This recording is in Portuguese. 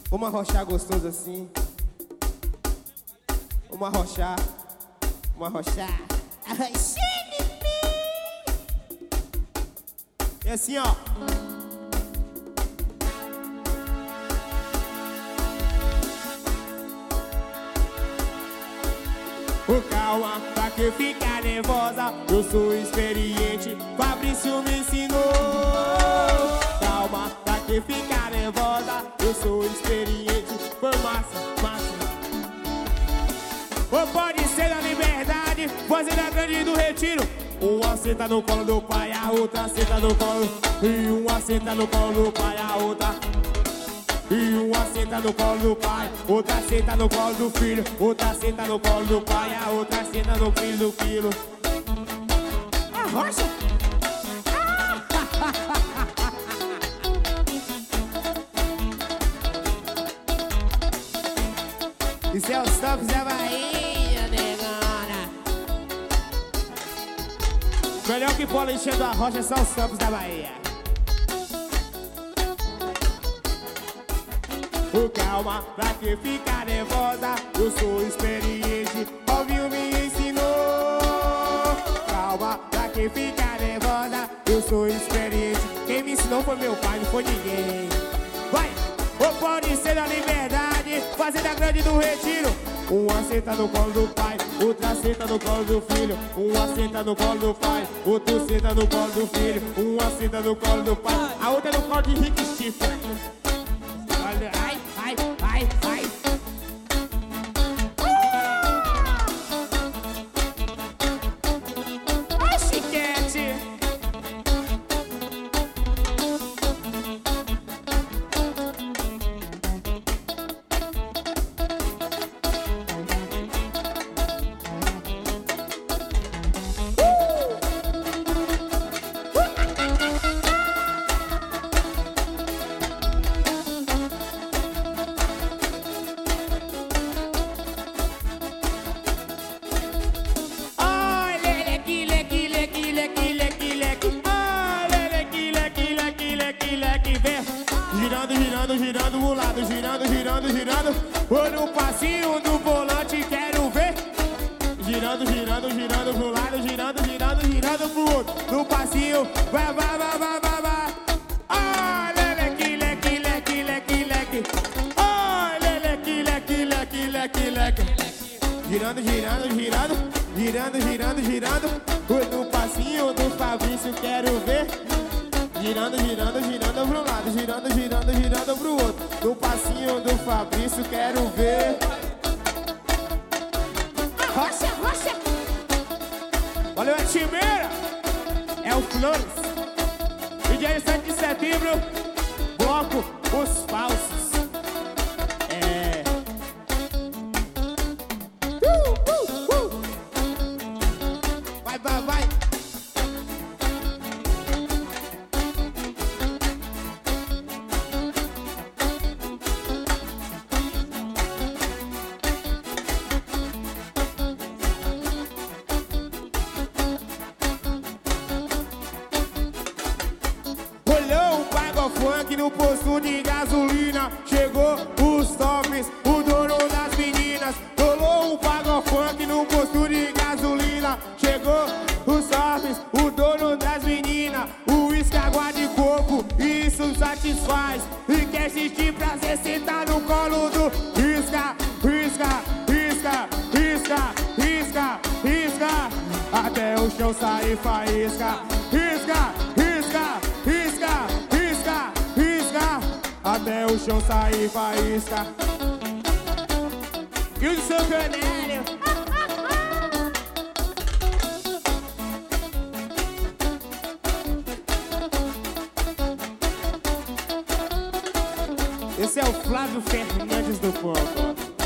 Vamos arrochar gostoso assim. Vamos arrochar. Vamos arrochar. Arrochando. E assim, ó. Calma, pra que ficar nervosa? Eu sou experiente, Fabrício me ensinou. Calma, pra que ficar nervosa? Eu sou experiente, foi massa, massa. Ou pode ser na liberdade, fazenda grande do retiro. Uma senta no colo do pai, a outra senta no colo. E uma senta no colo do pai, a outra. E uma senta no colo do pai, outra senta no colo do filho, outra senta no colo do pai, a outra senta no filho do filho. Arrocha! Isso é os tops da Bahia, negona. Melhor que bola enchendo a rocha são os tops da Bahia. Calma, pra que ficar nervosa? Eu sou experiente, ouviu, me ensinou. Calma, pra que ficar nervosa? Eu sou experiente. Quem me ensinou foi meu pai, não foi ninguém. Vai! Ou pode ser na liberdade, fazenda grande do retiro. Uma senta no colo do pai, outra senta no colo do filho. Uma senta no colo do pai, outra senta no colo do filho. Uma senta no colo do pai, a outra no colo de Rick Stifler. Olha, ai, ai, ai, ai. Ai, chiquete. Girando, girando, girando o lado, girando, girando, girando. Vou no passinho do volante, quero ver. Girando, girando, girando pro lado, girando, girando, girando pro outro. No passinho, vai, vai, vai, vai, vai, vai. Ai, leque, leque, leque, leque, leque. Ai, leque, leque, leque, leque, leque. Girando, girando, girando, girando, girando, girando. Vou no passinho do Fabrício, quero ver. Girando, girando, girando pro lado, girando, girando, girando pro outro. No passinho do Fabrício, quero ver. Rocha, rocha. Valeu, a Timeira. É o Flores. E dia 7 de setembro, bloco Os Falsos. É. Vai, vai, vai. Funk no posto de gasolina. Chegou os tops, o dono das meninas. Rolou um pago funk no posto de gasolina. Chegou os tops, o dono das meninas. O uísque, água de coco, isso satisfaz. E quer sentir prazer, sentar no colo do risca, risca, risca, risca, risca, risca. Até o chão sair faísca. Risca, risca, risca, risca, risca. Até o chão sair faísca. E o seu canário. Esse é o Flávio Fernandes do Fogo.